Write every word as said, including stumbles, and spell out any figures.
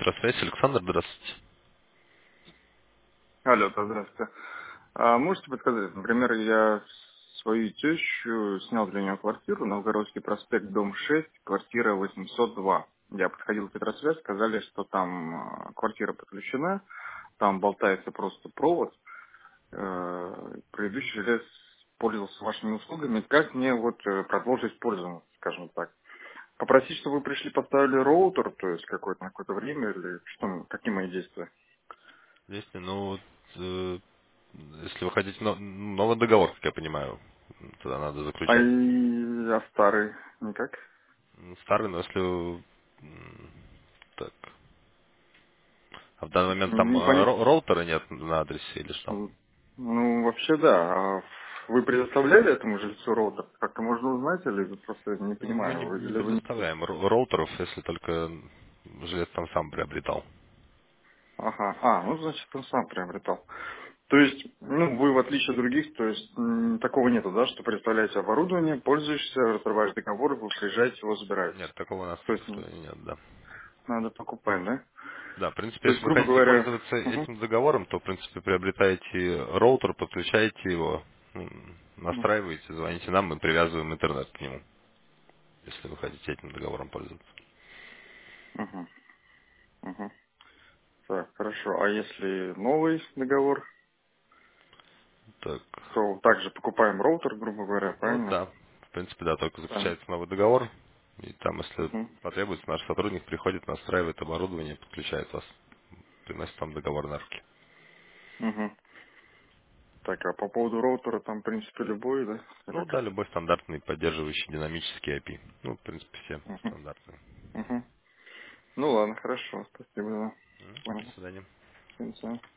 Петросвязь, Александр, здравствуйте. Алло, да, здравствуйте. А можете подсказать, например, я свою тещу снял для нее квартиру, Новгородский проспект, дом шесть, квартира восемьсот два. Я подходил в Петросвязь, сказали, что там а, квартира подключена, там болтается просто провод. Э, Предыдущий жилец пользовался вашими услугами. Как мне вот э, продолжить пользоваться, скажем так? Попросить, чтобы вы пришли, поставили роутер, то есть какое-то на какое-то время, или что, м- какие мои действия? Действие, ну, вот, э, если вы хотите но- новый договор, как я понимаю, тогда надо А, заключать. и, а старый никак? М, Старый, но если... м, Так. А в данный момент Ну, там не э, понятно. ро- роутера нет на адресе или что? Ну, вообще да. А вы предоставляли этому жильцу роутер? Как-то можно узнать, или вы просто не Ну, мы не, понимаю, вы- не или вы не... предоставляем ро- роутеров, если только жилец там сам приобретал. Ага, а, ну, значит, он сам приобретал. То есть, ну, вы, в отличие от других, то есть, м, такого нету, да, что предоставляете оборудование, пользуешься, разрываешь договор, вы приезжаете, его забираете. Нет, такого у нас То есть, м, нет, да. надо покупать, да? Да, в принципе, То если есть, вы грубо хотите говоря, пользоваться угу, этим договором, то, в принципе, приобретаете роутер, подключаете его, м, настраиваете, звоните нам, мы привязываем интернет к нему, если вы хотите этим договором пользоваться. угу, угу. Так, хорошо. А если новый договор, Так, то также покупаем роутер, грубо говоря, ну правильно? да, в принципе, да, только Да. заключается новый договор, и там, если Мгм. потребуется, наш сотрудник приходит, настраивает оборудование, подключает вас, приносит вам договор на руки. Мгм. Так, а по поводу роутера там, в принципе, любой, да? Или Ну да, как? любой стандартный, поддерживающий динамический эй пи. Ну, в принципе, все Мгм. стандартные. Мгм. Ну ладно, хорошо, спасибо, да. М, До Понял. свидания. Всем всем.